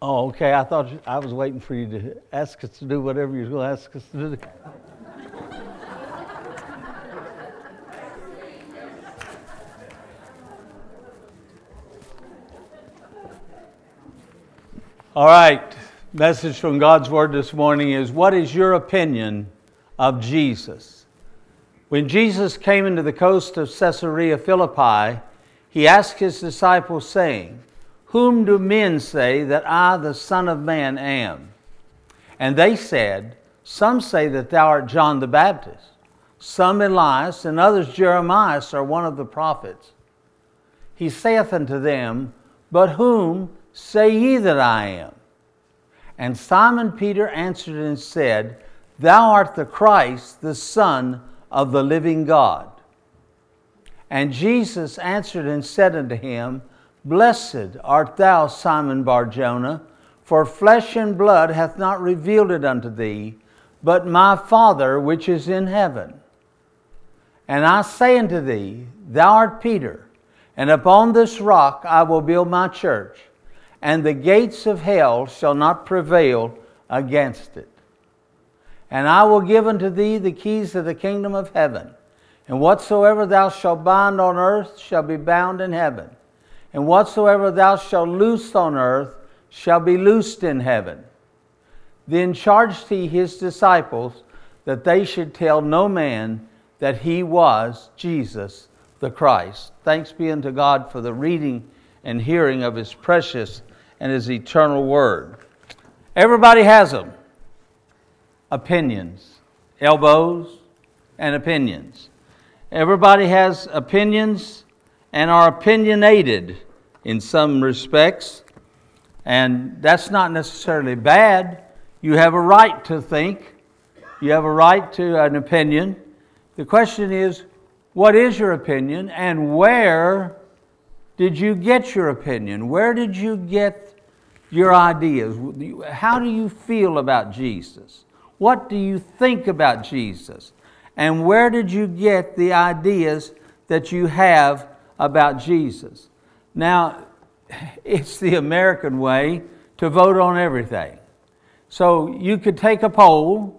Oh, okay. I thought I was waiting for you to ask us to do whatever you're going to ask us to do. All right. Message from God's Word this morning is, what is your opinion of Jesus? When Jesus came into the coast of Caesarea Philippi, he asked his disciples, saying, "Whom do men say that I, the Son of Man, am?" And they said, "Some say that thou art John the Baptist, some Elias, and others Jeremiah, or one of the prophets." He saith unto them, "But whom say ye that I am?" And Simon Peter answered and said, "Thou art the Christ, the Son of the living God." And Jesus answered and said unto him, "Blessed art thou, Simon Bar-Jonah, for flesh and blood hath not revealed it unto thee, but my Father which is in heaven. And I say unto thee, thou art Peter, and upon this rock I will build my church, and the gates of hell shall not prevail against it. And I will give unto thee the keys of the kingdom of heaven, and whatsoever thou shalt bind on earth shall be bound in heaven, and whatsoever thou shalt loose on earth shall be loosed in heaven." Then charged he his disciples that they should tell no man that he was Jesus the Christ. Thanks be unto God for the reading and hearing of His precious and His eternal Word. Everybody has them. Opinions. Elbows and opinions. Everybody has opinions and are opinionated in some respects. And that's not necessarily bad. You have a right to think. You have a right to an opinion. The question is, what is your opinion, and where did you get your opinion? Where did you get your ideas? How do you feel about Jesus? What do you think about Jesus? And where did you get the ideas that you have about Jesus? Now, it's the American way to vote on everything. So you could take a poll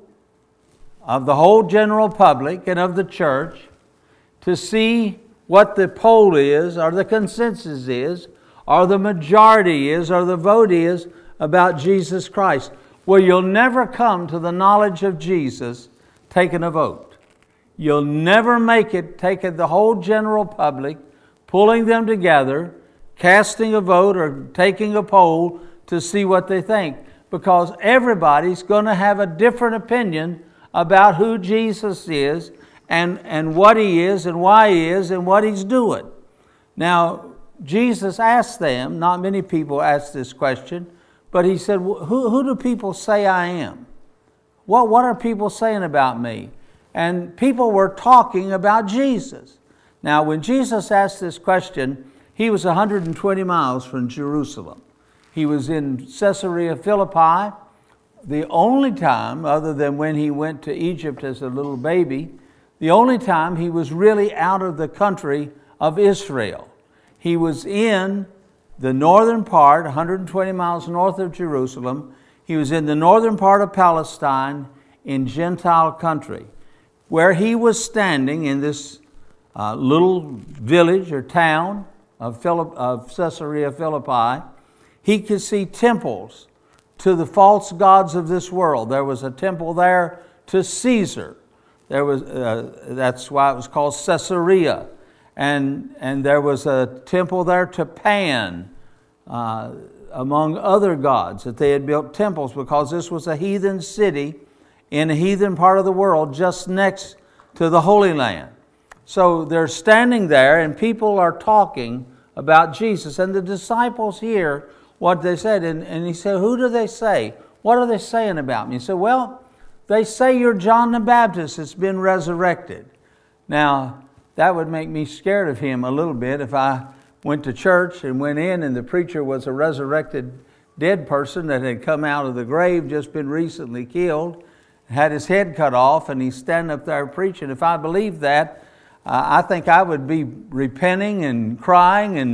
of the whole general public and of the church to see what the poll is, or the consensus is, or the majority is, or the vote is about Jesus Christ. Well, you'll never come to the knowledge of Jesus taking a vote. You'll never make it taking the whole general public, pulling them together, casting a vote or taking a poll to see what they think. Because everybody's going to have a different opinion about who Jesus is and what He is and why He is and what He's doing. Now, Jesus asked them, not many people asked this question, but He said, who do people say I am? What are people saying about me? And people were talking about Jesus. Now, when Jesus asked this question, He was 120 miles from Jerusalem. He was in Caesarea Philippi. The only time, other than when He went to Egypt as a little baby, the only time He was really out of the country of Israel. He was in the northern part, 120 miles north of Jerusalem. He was in the northern part of Palestine in Gentile country. Where He was standing in this little village or town of Caesarea Philippi, He could see temples to the false gods of this world. There was a temple there to Caesar. There was that's why it was called Caesarea. And there was a temple there to Pan, among other gods, that they had built temples because this was a heathen city in a heathen part of the world just next to the Holy Land. So they're standing there and people are talking about Jesus. And the disciples hear what they said. And He said, who do they say? What are they saying about me? He said, well, they say you're John the Baptist that's been resurrected. Now, that would make me scared of Him a little bit if I went to church and went in and the preacher was a resurrected dead person that had come out of the grave, just been recently killed, had his head cut off, and he's standing up there preaching. If I believed that, I think I would be repenting and crying and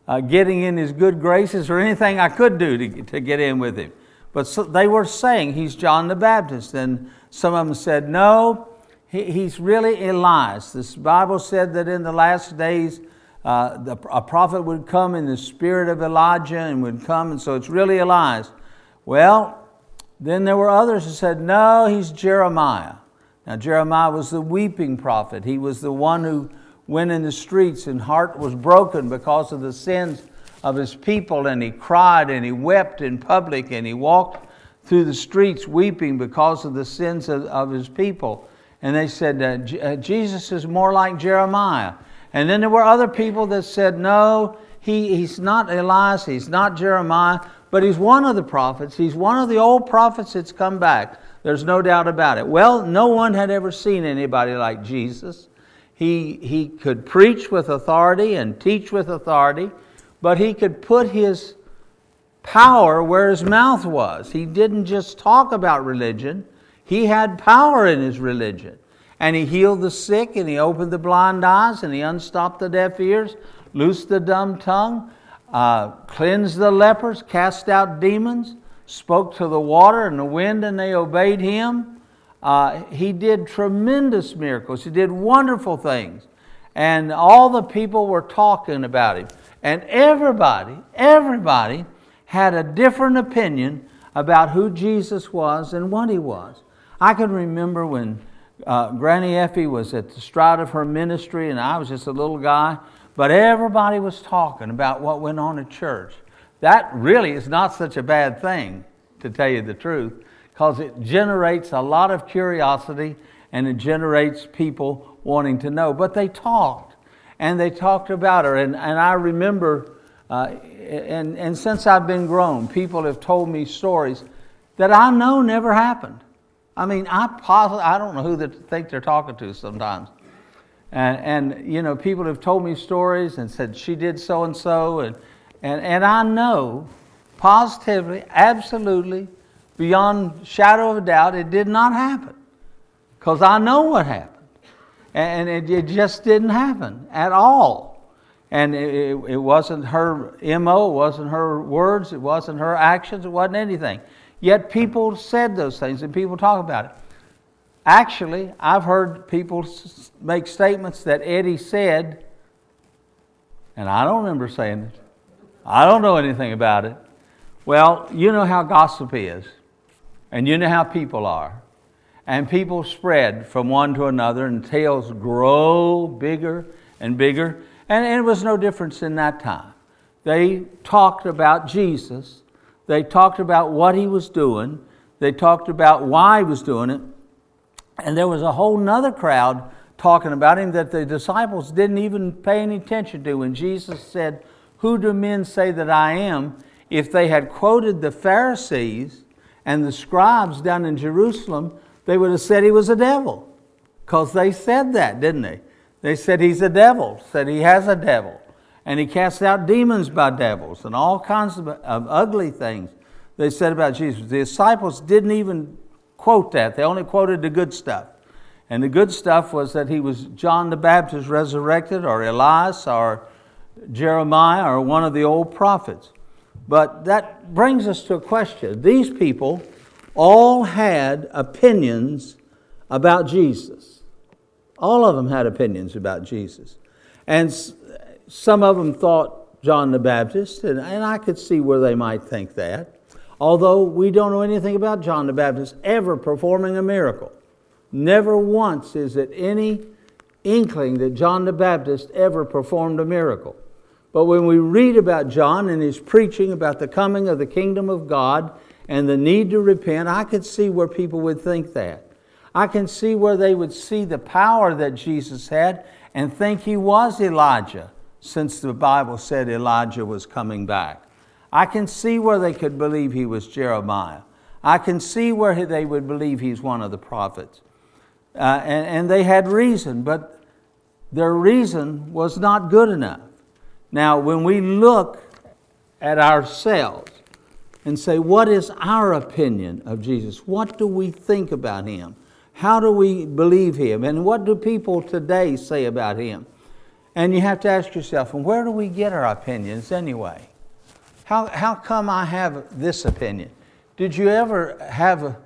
getting in his good graces or anything I could do to get in with him. But so they were saying he's John the Baptist. And some of them said, no, he's really Elias. This Bible said that in the last days a prophet would come in the spirit of Elijah and would come, and so it's really Elias. Well, then there were others who said, no, he's Jeremiah. Now Jeremiah was the weeping prophet. He was the one who went in the streets and heart was broken because of the sins of his people, and he cried and he wept in public and he walked through the streets weeping because of the sins of his people. And they said, Jesus is more like Jeremiah. And then there were other people that said, no, he's not Elias, he's not Jeremiah, but he's one of the prophets. He's one of the old prophets that's come back. There's no doubt about it. Well, no one had ever seen anybody like Jesus. He could preach with authority and teach with authority, but he could put his power where his mouth was. He didn't just talk about religion. He had power in his religion. And he healed the sick, and he opened the blind eyes, and he unstopped the deaf ears, loosed the dumb tongue, cleansed the lepers, cast out demons, spoke to the water and the wind, and they obeyed him. He did tremendous miracles. He did wonderful things. And all the people were talking about him. And everybody had a different opinion about who Jesus was and what he was. I can remember when Granny Effie was at the start of her ministry, and I was just a little guy, but everybody was talking about what went on at church. That really is not such a bad thing, to tell you the truth, because it generates a lot of curiosity and it generates people wanting to know. But they talked, and they talked about her. And I remember, and since I've been grown, people have told me stories that I know never happened. I mean, I don't know who they think they're talking to sometimes. And you know, people have told me stories and said, she did so and so. And I know positively, absolutely, beyond shadow of a doubt, it did not happen. Because I know what happened. And it just didn't happen at all. And it wasn't her MO, it wasn't her words, it wasn't her actions, it wasn't anything. Yet people said those things and people talk about it. Actually, I've heard people make statements that Eddie said, and I don't remember saying it. I don't know anything about it. Well, you know how gossip is, and you know how people are. And people spread from one to another, and tales grow bigger and bigger. And it was no difference in that time. They talked about Jesus. They talked about what he was doing. They talked about why he was doing it. And there was a whole nother crowd talking about him that the disciples didn't even pay any attention to. When Jesus said, "Who do men say that I am?" If they had quoted the Pharisees and the scribes down in Jerusalem, they would have said he was a devil. Because they said that, didn't they? They said he's a devil, said he has a devil. And he casts out demons by devils and all kinds of ugly things they said about Jesus. The disciples didn't even quote that. They only quoted the good stuff. And the good stuff was that he was John the Baptist resurrected, or Elias, or Jeremiah, or one of the old prophets. But that brings us to a question. These people all had opinions about Jesus. All of them had opinions about Jesus. And some of them thought John the Baptist, and I could see where they might think that. Although we don't know anything about John the Baptist ever performing a miracle. Never once is it any inkling that John the Baptist ever performed a miracle. But when we read about John and his preaching about the coming of the kingdom of God and the need to repent, I could see where people would think that. I can see where they would see the power that Jesus had and think he was Elijah, since the Bible said Elijah was coming back. I can see where they could believe he was Jeremiah. I can see where they would believe he's one of the prophets. And they had reason, but their reason was not good enough. Now, when we look at ourselves and say, what is our opinion of Jesus? What do we think about him? How do we believe him? And what do people today say about him? And you have to ask yourself, and where do we get our opinions anyway? How come I have this opinion? Did you ever have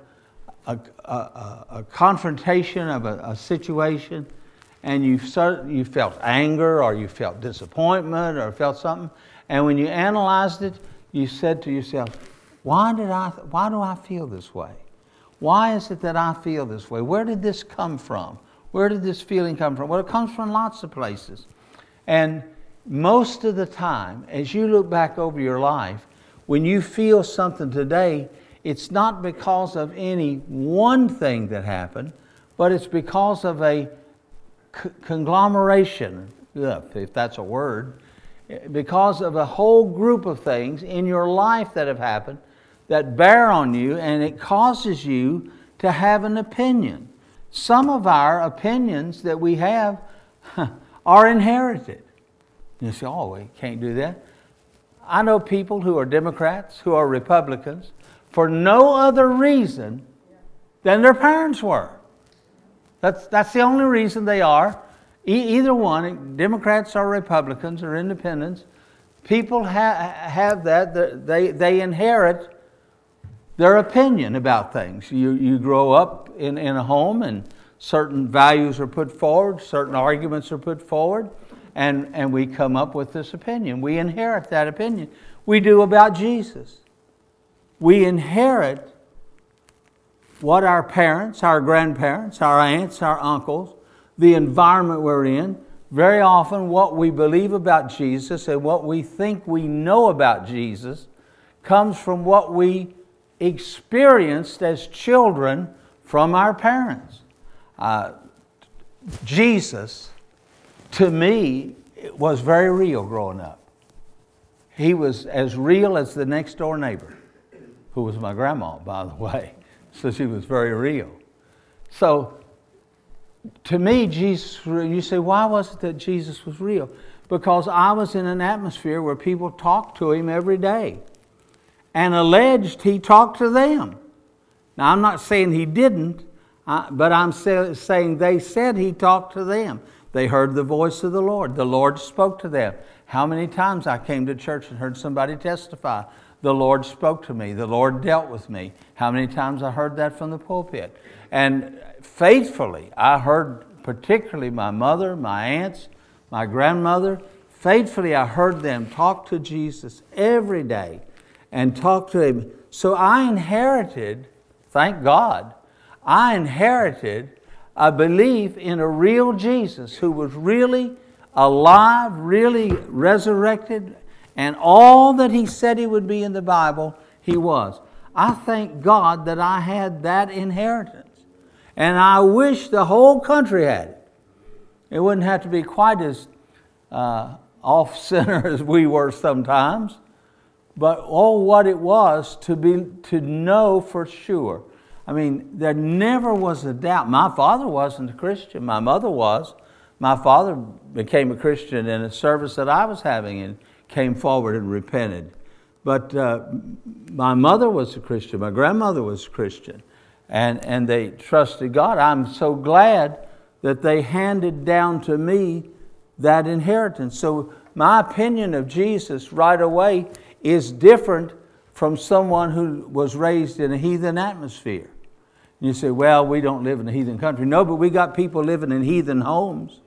a confrontation of a situation and you felt anger or you felt disappointment or felt something, and when you analyzed it, you said to yourself, why do I feel this way? Why is it that I feel this way? Where did this come from? Where did this feeling come from? Well, it comes from lots of places. And most of the time, as you look back over your life, when you feel something today, it's not because of any one thing that happened, but it's because of a conglomeration, if that's a word, because of a whole group of things in your life that have happened that bear on you, and it causes you to have an opinion. Some of our opinions that we have are inherited. You say, oh, we can't do that. I know people who are Democrats, who are Republicans, for no other reason than their parents were. That's the only reason they are. Either one, Democrats or Republicans or independents, people have that. They inherit their opinion about things. You grow up in a home and certain values are put forward, certain arguments are put forward, and we come up with this opinion. We inherit that opinion. We do about Jesus. We inherit what our parents, our grandparents, our aunts, our uncles, the environment we're in, very often what we believe about Jesus and what we think we know about Jesus comes from what we experienced as children from our parents. Jesus, to me, was very real growing up. He was as real as the next door neighbor, who was my grandma, by the way. So she was very real. So, to me, Jesus, you say, why was it that Jesus was real? Because I was in an atmosphere where people talked to Him every day and alleged He talked to them. Now, I'm not saying He didn't, but I'm saying they said He talked to them. They heard the voice of the Lord. The Lord spoke to them. How many times I came to church and heard somebody testify, the Lord spoke to me, the Lord dealt with me. How many times I heard that from the pulpit. And faithfully, I heard particularly my mother, my aunts, my grandmother, faithfully I heard them talk to Jesus every day and talk to Him. So I inherited, thank God, I inherited a belief in a real Jesus who was really alive, really resurrected, and all that He said He would be in the Bible, He was. I thank God that I had that inheritance. And I wish the whole country had it. It wouldn't have to be quite as off-center as we were sometimes. But what it was to know for sure. I mean, there never was a doubt. My father wasn't a Christian. My mother was. My father became a Christian in a service that I was having and came forward and repented. But my mother was a Christian. My grandmother was a Christian. And they trusted God. I'm so glad that they handed down to me that inheritance. So my opinion of Jesus right away is different from someone who was raised in a heathen atmosphere. You say, well, we don't live in a heathen country. No, but we got people living in heathen homes.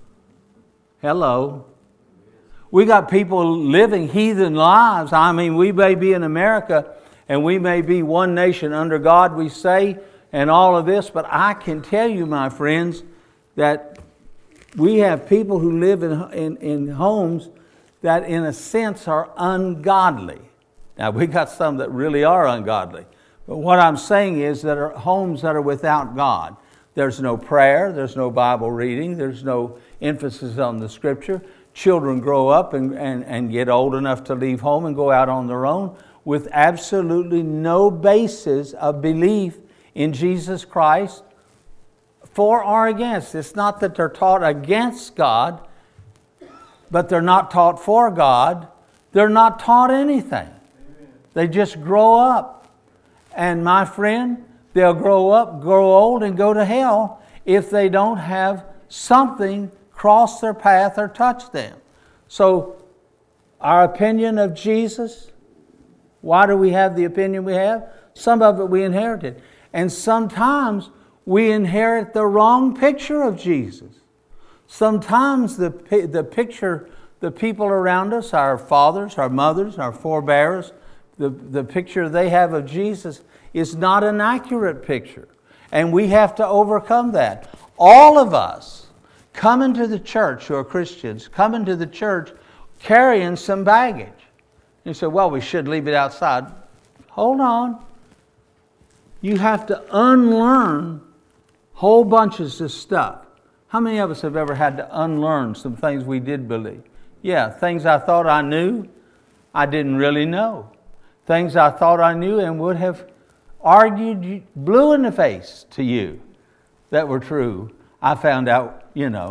Hello. We got people living heathen lives. I mean, we may be in America and we may be one nation under God, we say, and all of this, but I can tell you, my friends, that we have people who live in homes that in a sense are ungodly. Now, we got some that really are ungodly. But what I'm saying is that are homes that are without God. There's no prayer, there's no Bible reading, there's no emphasis on the Scripture. Children grow up and get old enough to leave home and go out on their own with absolutely no basis of belief in Jesus Christ for or against. It's not that they're taught against God, but they're not taught for God. They're not taught anything. They just grow up. And my friend, they'll grow up, grow old, and go to hell if they don't have something cross their path or touch them. So our opinion of Jesus, why do we have the opinion we have? Some of it we inherited. And sometimes we inherit the wrong picture of Jesus. Sometimes the picture, the people around us, our fathers, our mothers, our forebears, the picture they have of Jesus is not an accurate picture. And we have to overcome that. All of us come into the church who are Christians, come into the church carrying some baggage. You say, well, we should leave it outside. Hold on. You have to unlearn whole bunches of stuff. How many of us have ever had to unlearn some things we did believe? Yeah, things I thought I knew, I didn't really know. Things I thought I knew and would have argued blue in the face to you that were true. I found out,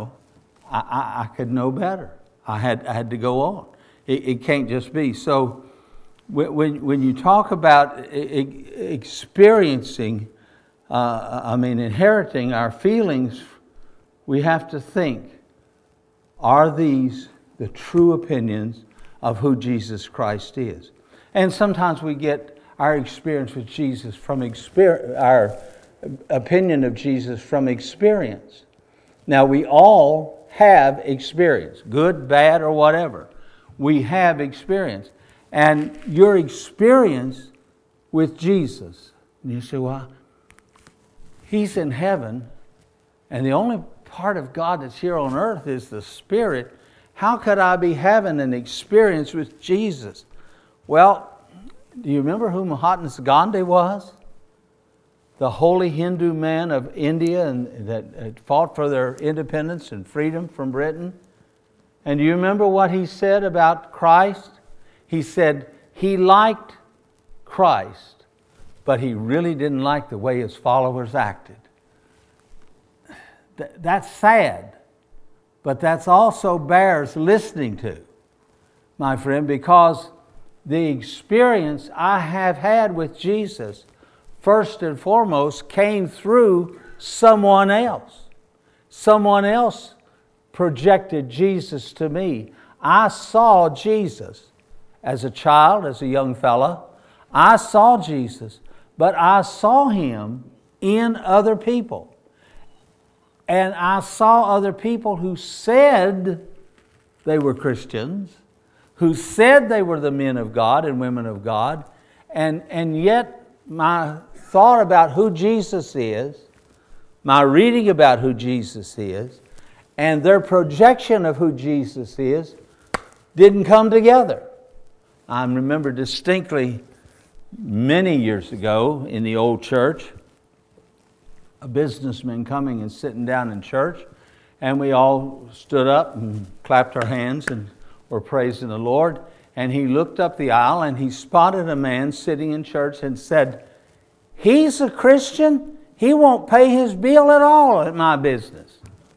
I could know better. I had to go on. It can't just be. So when you talk about experiencing, inheriting our feelings, we have to think, are these the true opinions of who Jesus Christ is? And sometimes we get our experience with Jesus from our opinion of Jesus from experience. Now, we all have experience, good, bad, or whatever. We have experience. And your experience with Jesus, and you say, well, He's in heaven, and the only part of God that's here on earth is the Spirit. How could I be having an experience with Jesus? Well, do you remember who Mahatma Gandhi was? The holy Hindu man of India and that had fought for their independence and freedom from Britain. And do you remember what he said about Christ? He said he liked Christ, but he really didn't like the way his followers acted. That's sad, but that's also bears listening to, my friend, because the experience I have had with Jesus, first and foremost, came through someone else. Someone else projected Jesus to me. I saw Jesus as a child, as a young fella. I saw Jesus, but I saw Him in other people. And I saw other people who said they were Christians, who said they were the men of God and women of God, and yet my thought about who Jesus is, my reading about who Jesus is, and their projection of who Jesus is didn't come together. I remember distinctly many years ago in the old church, a businessman coming and sitting down in church, and we all stood up and clapped our hands and were praising the Lord. And he looked up the aisle and he spotted a man sitting in church and said, "He's a Christian. He won't pay his bill at all at my business."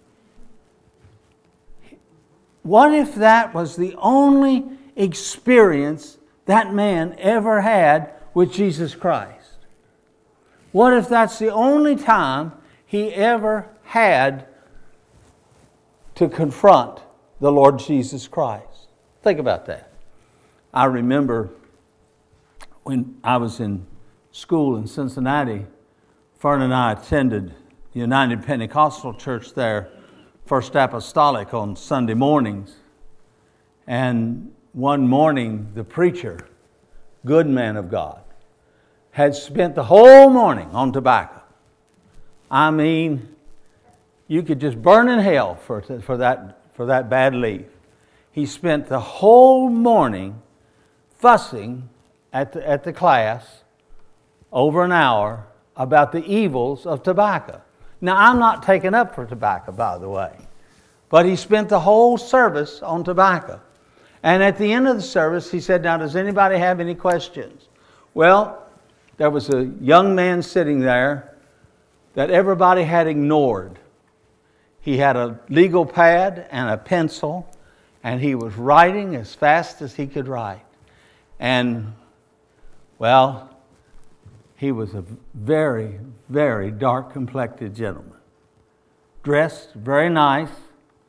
What if that was the only experience that man ever had with Jesus Christ? What if that's the only time he ever had to confront the Lord Jesus Christ? Think about that. I remember when I was in school in Cincinnati, Fern and I attended the United Pentecostal Church there, First Apostolic, on Sunday mornings. And one morning, the preacher, good man of God, had spent the whole morning on tobacco. I mean, you could just burn in hell for that bad leaf. He spent the whole morning fussing at the class over an hour about the evils of tobacco. Now, I'm not taking up for tobacco, by the way, but he spent the whole service on tobacco. And at the end of the service, he said, "Now, does anybody have any questions?" Well, there was a young man sitting there that everybody had ignored. He had a legal pad and a pencil, and he was writing as fast as he could write. And, well, he was a very, very dark-complected gentleman. Dressed very nice,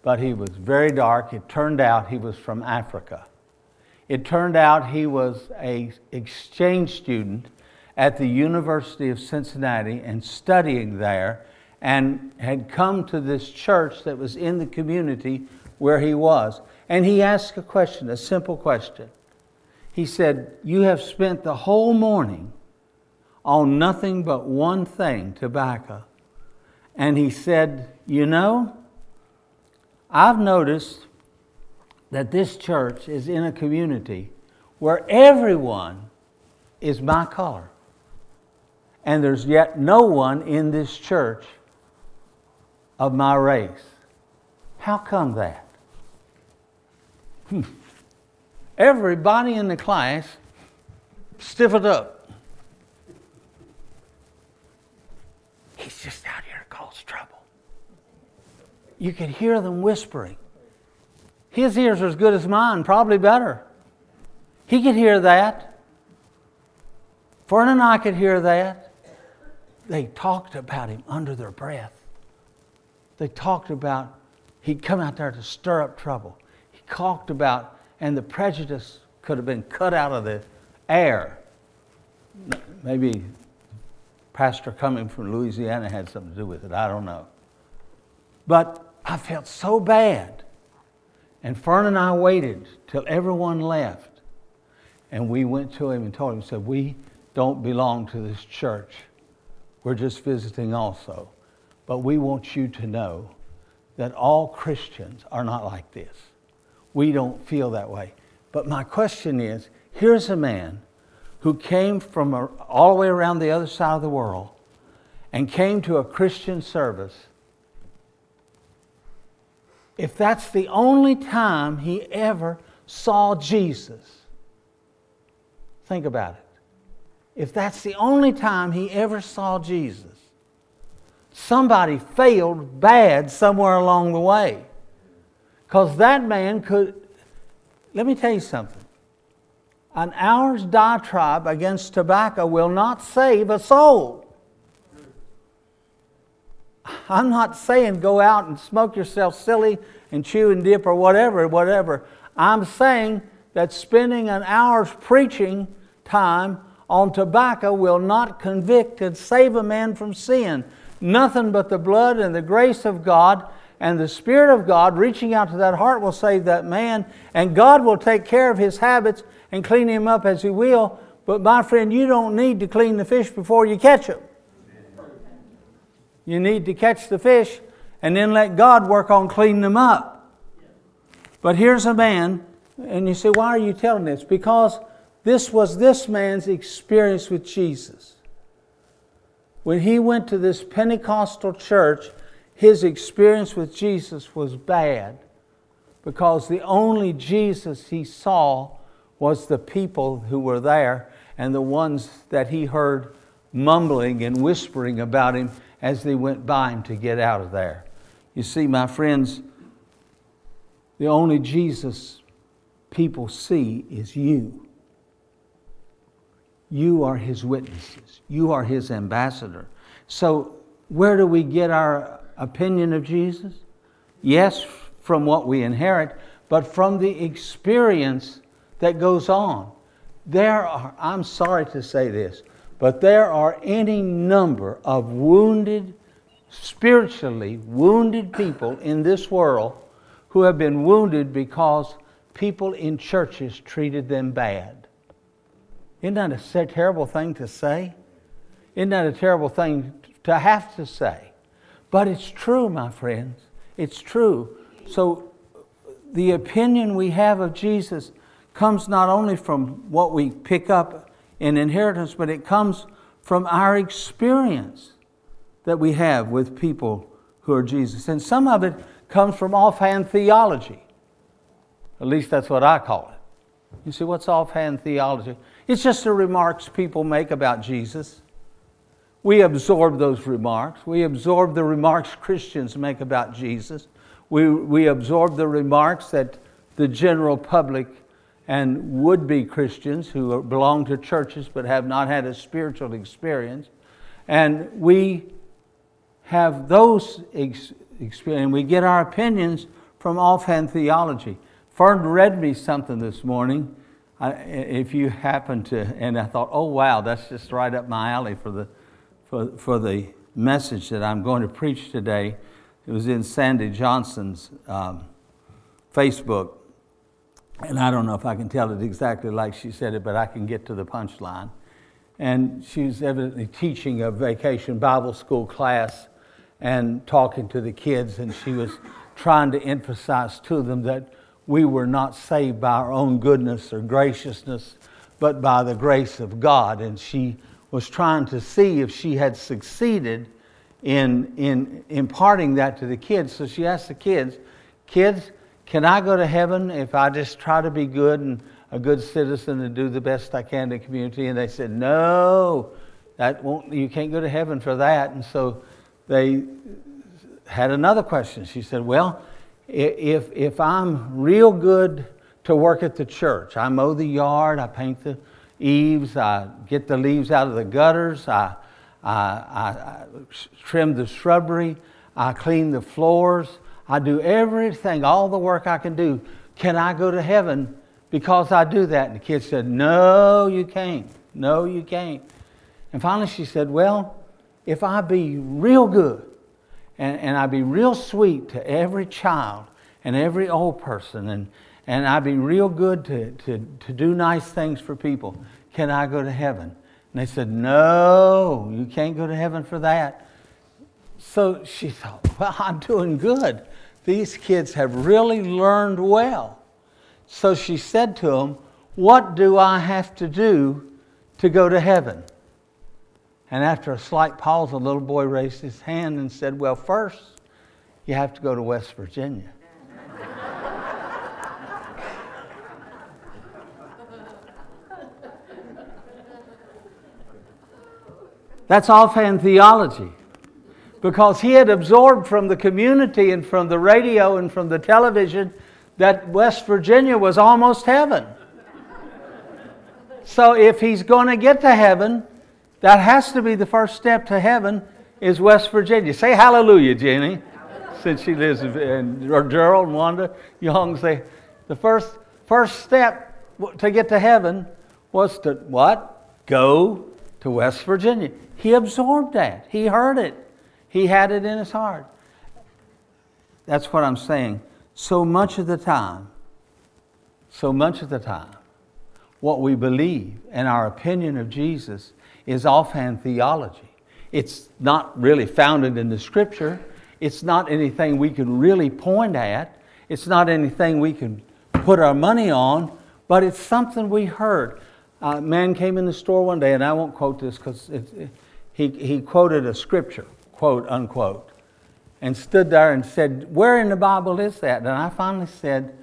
but he was very dark. It turned out he was from Africa. It turned out he was an exchange student at the University of Cincinnati and studying there, and had come to this church that was in the community where he was. And he asked a question, a simple question. He said, "You have spent the whole morning on nothing but one thing, tobacco." And he said, "You know, I've noticed that this church is in a community where everyone is my color. And there's yet no one in this church of my race. How come that?" Everybody in the class stiffened up. "He's just out here to cause trouble." You could hear them whispering. His ears are as good as mine, probably better. He could hear that. Fern and I could hear that. They talked about him under their breath. They talked about he'd come out there to stir up trouble. He talked about, and the prejudice could have been cut out of the air. Maybe pastor coming from Louisiana had something to do with it. I don't know. But I felt so bad. And Fern and I waited till everyone left. And we went to him and told him, said, "We don't belong to this church. We're just visiting also. But we want you to know that all Christians are not like this. We don't feel that way." But my question is, here's a man who came from all the way around the other side of the world and came to a Christian service. If that's the only time he ever saw Jesus, think about it. If that's the only time he ever saw Jesus, somebody failed bad somewhere along the way. Because that man could, let me tell you something. An hour's diatribe against tobacco will not save a soul. I'm not saying go out and smoke yourself silly and chew and dip or whatever. I'm saying that spending an hour's preaching time on tobacco will not convict and save a man from sin. Nothing but the blood and the grace of God and the Spirit of God reaching out to that heart will save that man. And God will take care of his habits and clean him up as He will. But my friend, you don't need to clean the fish before you catch them. You need to catch the fish and then let God work on cleaning them up. But here's a man, and you say, why are you telling this? Because this was this man's experience with Jesus. When he went to this Pentecostal church, his experience with Jesus was bad because the only Jesus he saw was the people who were there and the ones that he heard mumbling and whispering about him as they went by him to get out of there. You see, my friends, the only Jesus people see is you. You are His witnesses. You are His ambassador. So where do we get our opinion of Jesus? Yes, from what we inherit, but from the experience that goes on. There are, I'm sorry to say this, but there are any number of wounded, spiritually wounded people in this world who have been wounded because people in churches treated them bad. Isn't that a terrible thing to say? Isn't that a terrible thing to have to say? But it's true, my friends. It's true. So the opinion we have of Jesus comes not only from what we pick up in inheritance, but it comes from our experience that we have with people who are Jesus. And some of it comes from offhand theology. At least that's what I call it. You see, what's offhand theology? It's just the remarks people make about Jesus. We absorb those remarks. We absorb the remarks Christians make about Jesus. We absorb the remarks that the general public and would-be Christians who belong to churches but have not had a spiritual experience. And we have those experiences. We get our opinions from offhand theology. Fern read me something this morning. If you happen to, and I thought, oh wow, that's just right up my alley for the message that I'm going to preach today. It was in Sandy Johnson's Facebook, and I don't know if I can tell it exactly like she said it, but I can get to the punchline. And she was evidently teaching a vacation Bible school class and talking to the kids, and she was trying to emphasize to them that we were not saved by our own goodness or graciousness, but by the grace of God. And she was trying to see if she had succeeded in imparting that to the kids. So she asked the kids, can I go to heaven if I just try to be good and a good citizen and do the best I can in the community? And they said, no, you can't go to heaven for that. And so they had another question. She said, well, if I'm real good to work at the church, I mow the yard, I paint the eaves, I get the leaves out of the gutters, I trim the shrubbery, I clean the floors, I do everything, all the work I can do. Can I go to heaven because I do that? And the kid said, no, you can't. No, you can't. And finally she said, well, if I be real good, and I be real sweet to every child and every old person, and I be real good to do nice things for people, can I go to heaven? And they said, no, you can't go to heaven for that. So she thought, well, I'm doing good. These kids have really learned well. So she said to them, what do I have to do to go to heaven? And after a slight pause, a little boy raised his hand and said, well, first, you have to go to West Virginia. That's offhand theology. Because he had absorbed from the community and from the radio and from the television that West Virginia was almost heaven. So if he's going to get to heaven, that has to be the first step to heaven, is West Virginia. Say hallelujah, Jenny, since she lives in, or Gerald and Wanda Young say, the first step to get to heaven was to what? Go to West Virginia. He absorbed that. He heard it. He had it in his heart. That's what I'm saying. So much of the time, what we believe and our opinion of Jesus is offhand theology. It's not really founded in the Scripture. It's not anything we can really point at. It's not anything we can put our money on, but it's something we heard. A man came in the store one day, and I won't quote this because he quoted a Scripture, quote, unquote, and stood there and said, where in the Bible is that? And I finally said,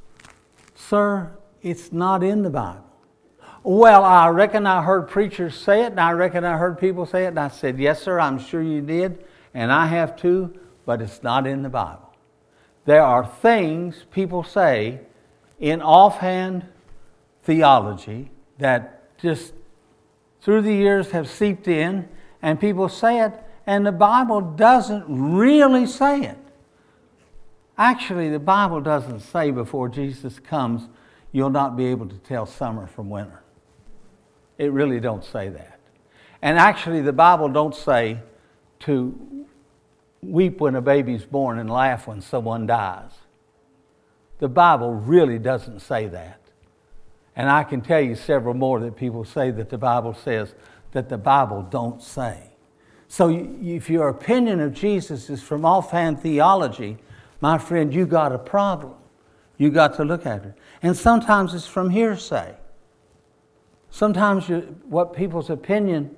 sir, it's not in the Bible. Well, I reckon I heard preachers say it, and I reckon I heard people say it. And I said, yes, sir, I'm sure you did, and I have too, but it's not in the Bible. There are things people say in offhand theology that just through the years have seeped in, and people say it, and the Bible doesn't really say it. Actually, the Bible doesn't say before Jesus comes, you'll not be able to tell summer from winter. It really don't say that. And actually, the Bible don't say to weep when a baby's born and laugh when someone dies. The Bible really doesn't say that. And I can tell you several more that people say that the Bible says that the Bible don't say. So if your opinion of Jesus is from offhand theology, my friend, you got a problem. You got to look at it. And sometimes it's from hearsay. Sometimes what people's opinion,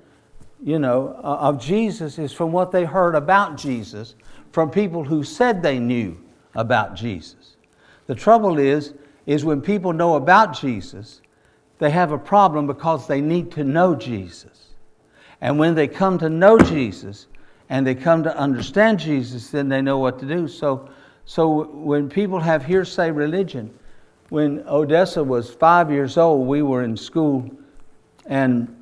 of Jesus is from what they heard about Jesus from people who said they knew about Jesus. The trouble is when people know about Jesus, they have a problem because they need to know Jesus. And when they come to know Jesus and they come to understand Jesus, then they know what to do. So when people have hearsay religion, when Odessa was 5 years old, we were in school, and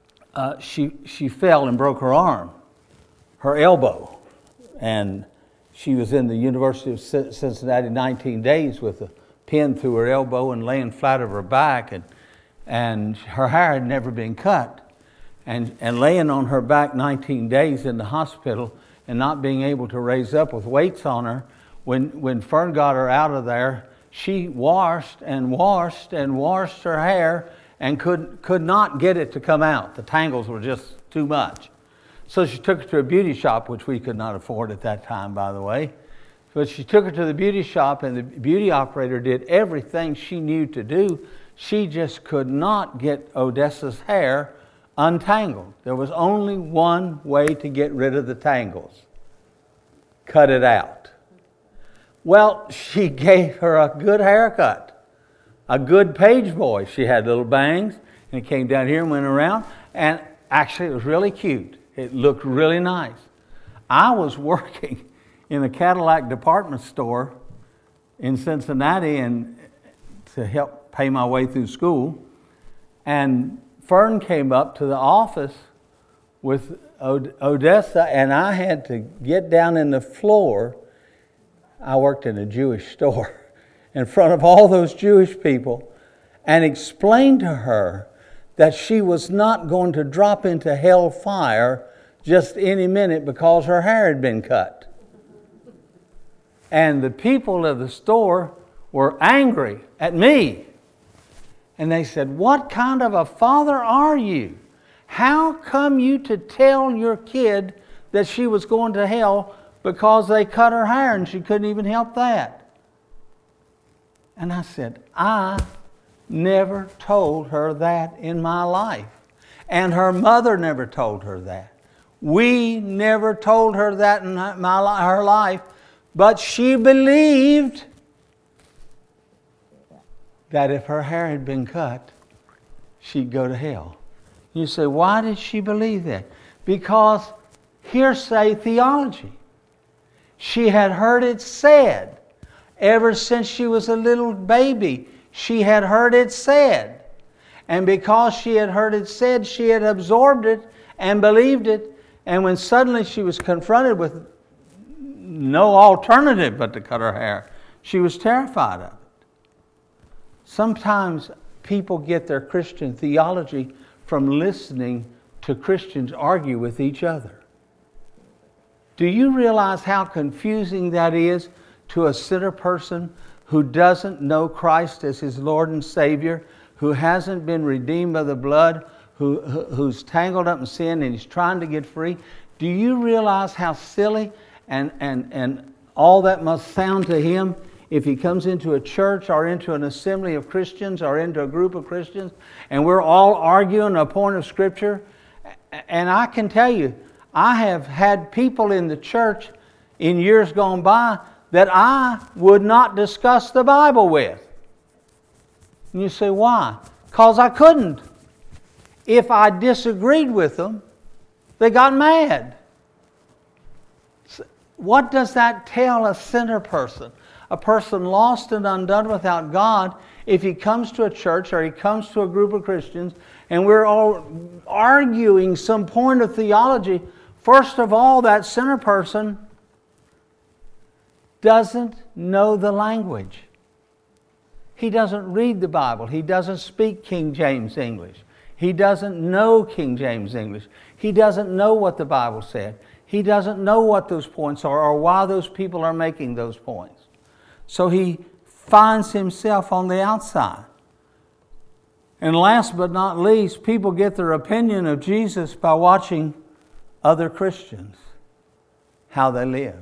she fell and broke her arm, her elbow, and she was in the University of Cincinnati 19 days with a pin through her elbow and laying flat over her back, and her hair had never been cut. And laying on her back 19 days in the hospital and not being able to raise up with weights on her, when Fern got her out of there, she washed and washed and washed her hair and could not get it to come out. The tangles were just too much. So she took her to a beauty shop, which we could not afford at that time, by the way. But she took her to the beauty shop, and the beauty operator did everything she knew to do. She just could not get Odessa's hair untangled. There was only one way to get rid of the tangles: cut it out. Well, she gave her a good haircut, a good page boy. She had little bangs, and it came down here and went around, and actually it was really cute. It looked really nice. I was working in a Cadillac department store in Cincinnati and to help pay my way through school, and Fern came up to the office with Odessa, and I had to get down in the floor. I worked in a Jewish store in front of all those Jewish people and explain to her that she was not going to drop into hell fire just any minute because her hair had been cut. And the people of the store were angry at me. And they said, "What kind of a father are you? How come you to tell your kid that she was going to hell because they cut her hair and she couldn't even help that?" And I said, "I never told her that in my life. And her mother never told her that. We never told her that in her life, but she believed that if her hair had been cut, she'd go to hell." You say, why did she believe that? Because hearsay theology. She had heard it said. Ever since she was a little baby, she had heard it said. And because she had heard it said, she had absorbed it and believed it. And when suddenly she was confronted with no alternative but to cut her hair, she was terrified of it. Sometimes people get their Christian theology from listening to Christians argue with each other. Do you realize how confusing that is to a sinner person who doesn't know Christ as his Lord and Savior, who hasn't been redeemed by the blood, who's tangled up in sin and he's trying to get free? Do you realize how silly and all that must sound to him if he comes into a church or into an assembly of Christians or into a group of Christians and we're all arguing a point of Scripture? And I can tell you, I have had people in the church in years gone by that I would not discuss the Bible with. And you say, why? Because I couldn't. If I disagreed with them, they got mad. What does that tell a sinner person? A person lost and undone without God, if he comes to a church or he comes to a group of Christians and we're all arguing some point of theology, first of all, that sinner person doesn't know the language. He doesn't read the Bible. He doesn't speak King James English. He doesn't know King James English. He doesn't know what the Bible said. He doesn't know what those points are or why those people are making those points. So he finds himself on the outside. And last but not least, people get their opinion of Jesus by watching other Christians, how they live.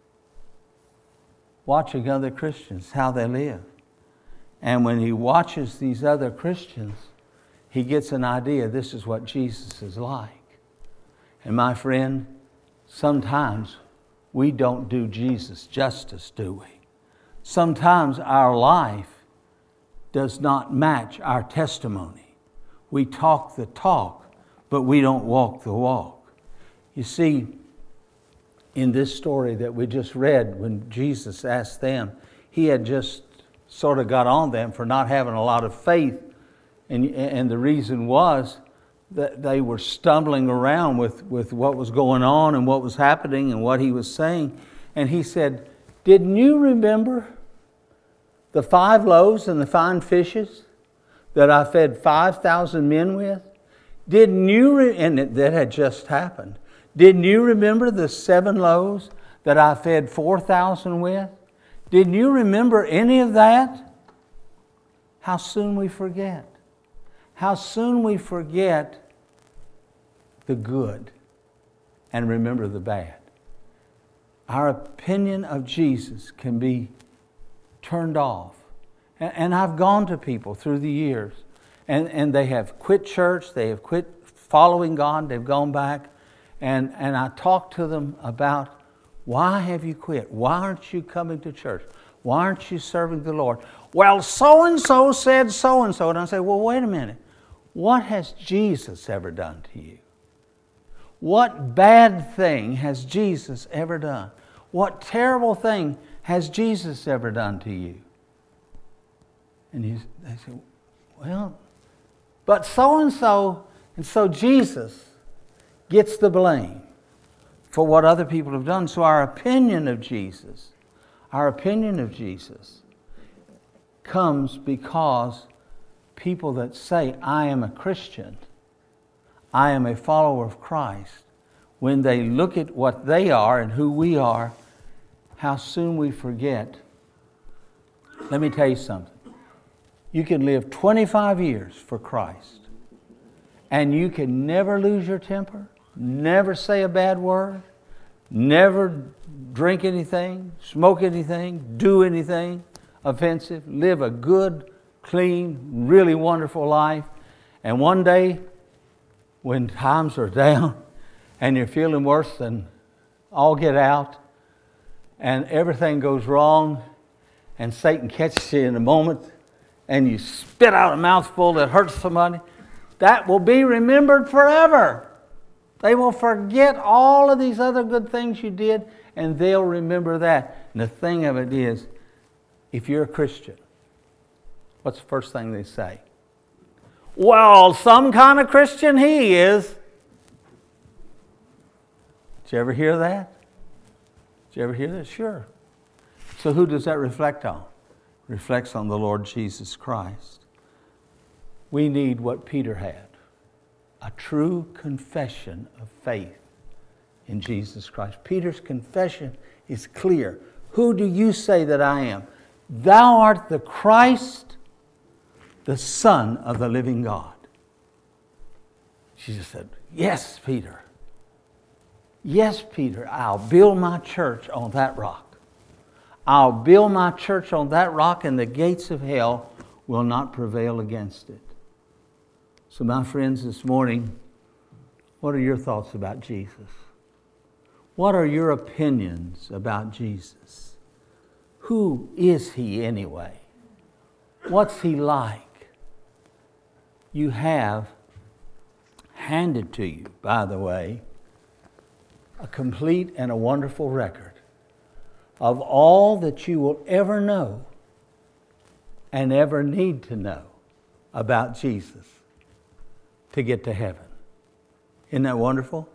Watching other Christians, how they live. And when he watches these other Christians, he gets an idea, this is what Jesus is like. And my friend, sometimes we don't do Jesus justice, do we? Sometimes our life does not match our testimony. We talk the talk, but we don't walk the walk. You see, in this story that we just read, when Jesus asked them, he had just sort of got on them for not having a lot of faith. And the reason was that they were stumbling around with what was going on and what was happening and what he was saying. And he said, didn't you remember the 5 loaves and the fine fishes that I fed 5,000 men with? Didn't you, and that had just happened. Didn't you remember the 7 loaves that I fed 4,000 with? Didn't you remember any of that? How soon we forget. How soon we forget the good and remember the bad. Our opinion of Jesus can be turned off. And I've gone to people through the years, and they have quit church, they have quit following God, they've gone back, and I talk to them about, why have you quit? Why aren't you coming to church? Why aren't you serving the Lord? Well, so-and-so said so-and-so. And I say, well, wait a minute. What has Jesus ever done to you? What bad thing has Jesus ever done? What terrible thing has Jesus ever done to you? And they say, well, but so-and-so, and so Jesus gets the blame for what other people have done. So our opinion of Jesus comes because people that say, I am a Christian, I am a follower of Christ, when they look at what they are and who we are, how soon we forget. Let me tell you something. You can live 25 years for Christ, and you can never lose your temper, never say a bad word, never drink anything, smoke anything, do anything offensive, live a good, clean, really wonderful life. And one day, when times are down and you're feeling worse than all get out, and everything goes wrong, and Satan catches you in a moment, and you spit out a mouthful that hurts somebody, that will be remembered forever. They will forget all of these other good things you did, and they'll remember that. And the thing of it is, if you're a Christian, what's the first thing they say? Well, some kind of Christian he is. Did you ever hear that? Did you ever hear that? Sure. So who does that reflect on? It reflects on the Lord Jesus Christ. We need what Peter had. A true confession of faith in Jesus Christ. Peter's confession is clear. Who do you say that I am? Thou art the Christ, the Son of the living God. Jesus said, yes, Peter. Yes, Peter, I'll build my church on that rock. I'll build my church on that rock, and the gates of hell will not prevail against it. So my friends, this morning, what are your thoughts about Jesus? What are your opinions about Jesus? Who is he anyway? What's he like? You have handed to you, by the way, a complete and a wonderful record of all that you will ever know and ever need to know about Jesus to get to heaven. Isn't that wonderful?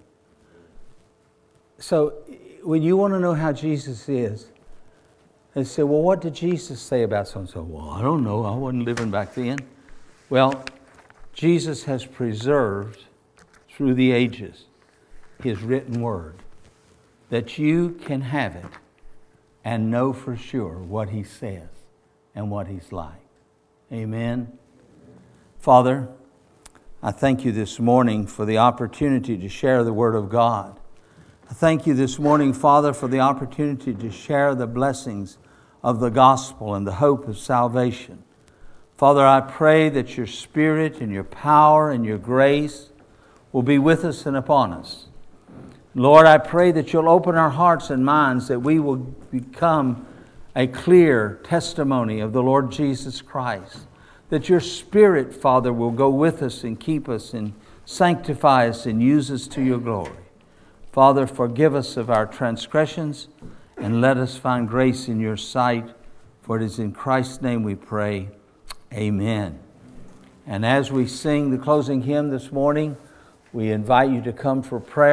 So when you want to know how Jesus is, they say, well, what did Jesus say about so-and-so? Well, I don't know. I wasn't living back then. Well, Jesus has preserved through the ages his written word, that you can have it and know for sure what he says and what he's like. Amen. Father, I thank you this morning for the opportunity to share the Word of God. I thank you this morning, Father, for the opportunity to share the blessings of the gospel and the hope of salvation. Father, I pray that your Spirit and your power and your grace will be with us and upon us. Lord, I pray that you'll open our hearts and minds, that we will become a clear testimony of the Lord Jesus Christ. That your Spirit, Father, will go with us and keep us and sanctify us and use us to your glory. Father, forgive us of our transgressions and let us find grace in your sight. For it is in Christ's name we pray. Amen. And as we sing the closing hymn this morning, we invite you to come for prayer.